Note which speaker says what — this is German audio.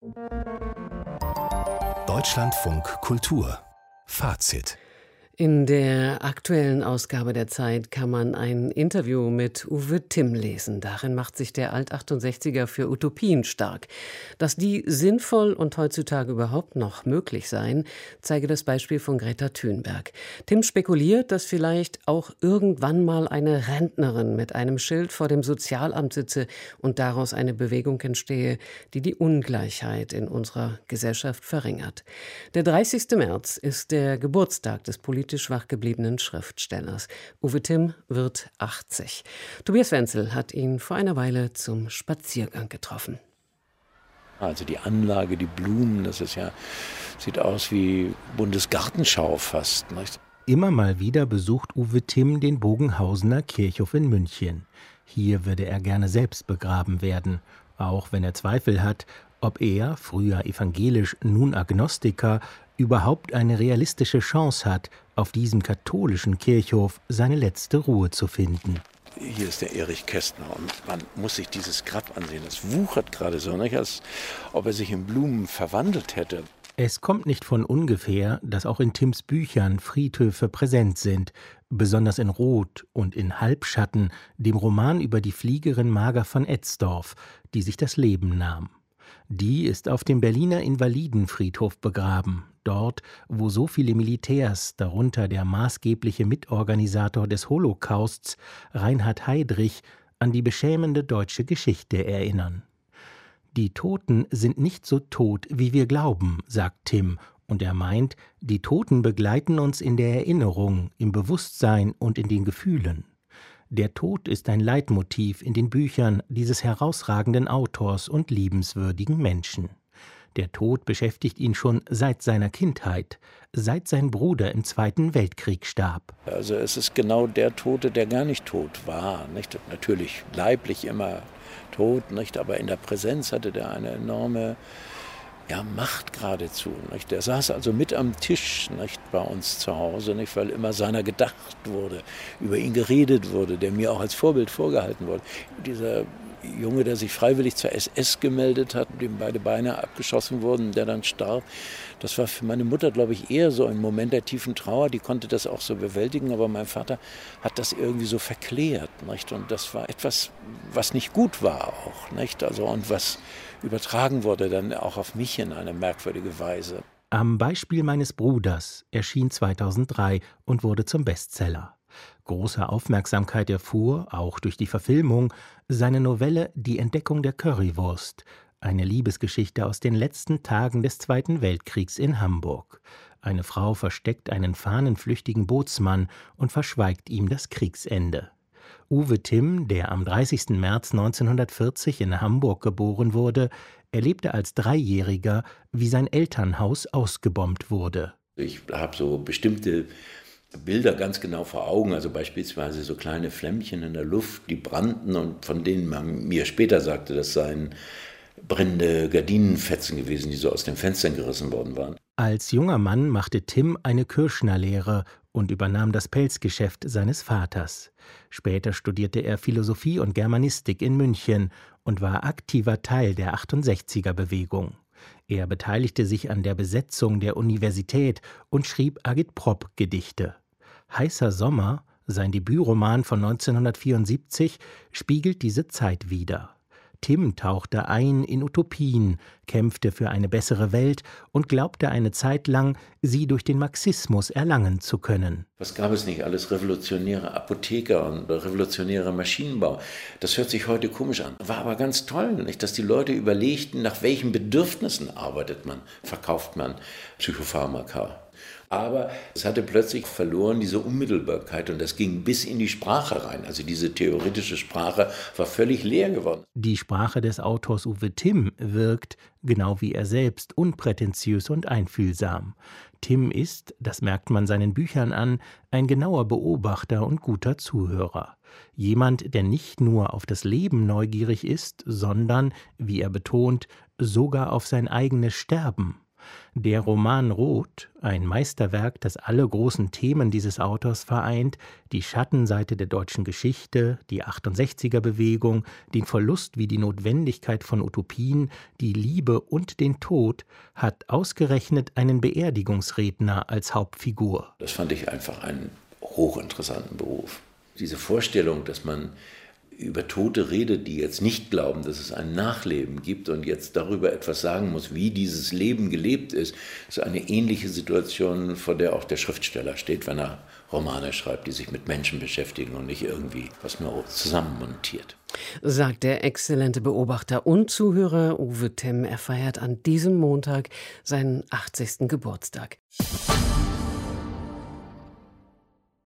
Speaker 1: Deutschlandfunk Kultur Fazit.
Speaker 2: In der aktuellen Ausgabe der Zeit kann man ein Interview mit Uwe Timm lesen. Darin macht sich der Alt-68er für Utopien stark. Dass die sinnvoll und heutzutage überhaupt noch möglich seien, zeige das Beispiel von Greta Thunberg. Timm spekuliert, dass vielleicht auch irgendwann mal eine Rentnerin mit einem Schild vor dem Sozialamt sitze und daraus eine Bewegung entstehe, die die Ungleichheit in unserer Gesellschaft verringert. Der 30. März ist der Geburtstag des politisch schwach gebliebenen Schriftstellers. Uwe Timm wird 80. Tobias Wenzel hat ihn vor einer Weile zum Spaziergang getroffen.
Speaker 3: Also die Anlage, die Blumen, sieht aus wie Bundesgartenschau fast, nicht?
Speaker 4: Immer mal wieder besucht Uwe Timm den Bogenhausener Kirchhof in München. Hier würde er gerne selbst begraben werden, auch wenn er Zweifel hat, ob er, früher evangelisch, nun Agnostiker, überhaupt eine realistische Chance hat, auf diesem katholischen Kirchhof seine letzte Ruhe zu finden.
Speaker 3: Hier ist der Erich Kästner und man muss sich dieses Grab ansehen. Es wuchert gerade so, nicht, als ob er sich in Blumen verwandelt hätte.
Speaker 4: Es kommt nicht von ungefähr, dass auch in Timms Büchern Friedhöfe präsent sind, besonders in Rot und in Halbschatten, dem Roman über die Fliegerin Marga von Etzdorf, die sich das Leben nahm. Die ist auf dem Berliner Invalidenfriedhof begraben, dort, wo so viele Militärs, darunter der maßgebliche Mitorganisator des Holocausts, Reinhard Heydrich, an die beschämende deutsche Geschichte erinnern. Die Toten sind nicht so tot, wie wir glauben, sagt Timm, und er meint, die Toten begleiten uns in der Erinnerung, im Bewusstsein und in den Gefühlen. Der Tod ist ein Leitmotiv in den Büchern dieses herausragenden Autors und liebenswürdigen Menschen. Der Tod beschäftigt ihn schon seit seiner Kindheit, seit sein Bruder im Zweiten Weltkrieg starb.
Speaker 3: Also es ist genau der Tote, der gar nicht tot war, nicht? Natürlich leiblich immer tot, nicht? Aber in der Präsenz hatte der eine enorme Macht geradezu. Nicht? Der saß also mit am Tisch, nicht, bei uns zu Hause, nicht, weil immer seiner gedacht wurde, über ihn geredet wurde, der mir auch als Vorbild vorgehalten wurde. Dieser Junge, der sich freiwillig zur SS gemeldet hat, dem beide Beine abgeschossen wurden, der dann starb, das war für meine Mutter, glaube ich, eher so ein Moment der tiefen Trauer. Die konnte das auch so bewältigen, aber mein Vater hat das irgendwie so verklärt. Nicht? Und das war etwas, was nicht gut war auch. Nicht? Also, und was übertragen wurde dann auch auf mich in eine merkwürdige Weise.
Speaker 4: Am Beispiel meines Bruders erschien 2003 und wurde zum Bestseller. Große Aufmerksamkeit erfuhr, auch durch die Verfilmung, seine Novelle Die Entdeckung der Currywurst, eine Liebesgeschichte aus den letzten Tagen des Zweiten Weltkriegs in Hamburg. Eine Frau versteckt einen fahnenflüchtigen Bootsmann und verschweigt ihm das Kriegsende. Uwe Timm, der am 30. März 1940 in Hamburg geboren wurde, erlebte als Dreijähriger, wie sein Elternhaus ausgebombt wurde.
Speaker 3: Ich habe so bestimmte Bilder ganz genau vor Augen, also beispielsweise so kleine Flämmchen in der Luft, die brannten und von denen man mir später sagte, das seien brennende Gardinenfetzen gewesen, die so aus den Fenstern gerissen worden waren.
Speaker 4: Als junger Mann machte Timm eine Kürschnerlehre und übernahm das Pelzgeschäft seines Vaters. Später studierte er Philosophie und Germanistik in München und war aktiver Teil der 68er-Bewegung. Er beteiligte sich an der Besetzung der Universität und schrieb Agitprop-Gedichte. Heißer Sommer, sein Debütroman von 1974, spiegelt diese Zeit wider. Timm tauchte ein in Utopien, kämpfte für eine bessere Welt und glaubte eine Zeit lang, sie durch den Marxismus erlangen zu können.
Speaker 3: Was gab es nicht alles? Revolutionäre Apotheker und revolutionärer Maschinenbau. Das hört sich heute komisch an. War aber ganz toll, nicht? Dass die Leute überlegten, nach welchen Bedürfnissen arbeitet man, verkauft man Psychopharmaka. Aber es hatte plötzlich verloren, diese Unmittelbarkeit, und das ging bis in die Sprache rein. Also diese theoretische Sprache war völlig leer geworden.
Speaker 4: Die Sprache des Autors Uwe Timm wirkt, genau wie er selbst, unprätentiös und einfühlsam. Timm ist, das merkt man seinen Büchern an, ein genauer Beobachter und guter Zuhörer. Jemand, der nicht nur auf das Leben neugierig ist, sondern, wie er betont, sogar auf sein eigenes Sterben. Der Roman Rot, ein Meisterwerk, das alle großen Themen dieses Autors vereint, die Schattenseite der deutschen Geschichte, die 68er-Bewegung, den Verlust wie die Notwendigkeit von Utopien, die Liebe und den Tod, hat ausgerechnet einen Beerdigungsredner als Hauptfigur.
Speaker 3: Das fand ich einfach einen hochinteressanten Beruf. Diese Vorstellung, dass man über Tote redet, die jetzt nicht glauben, dass es ein Nachleben gibt und jetzt darüber etwas sagen muss, wie dieses Leben gelebt ist eine ähnliche Situation, vor der auch der Schriftsteller steht, wenn er Romane schreibt, die sich mit Menschen beschäftigen und nicht irgendwie was nur zusammenmontiert.
Speaker 2: Sagt der exzellente Beobachter und Zuhörer Uwe Timm. Er feiert an diesem Montag seinen 80. Geburtstag.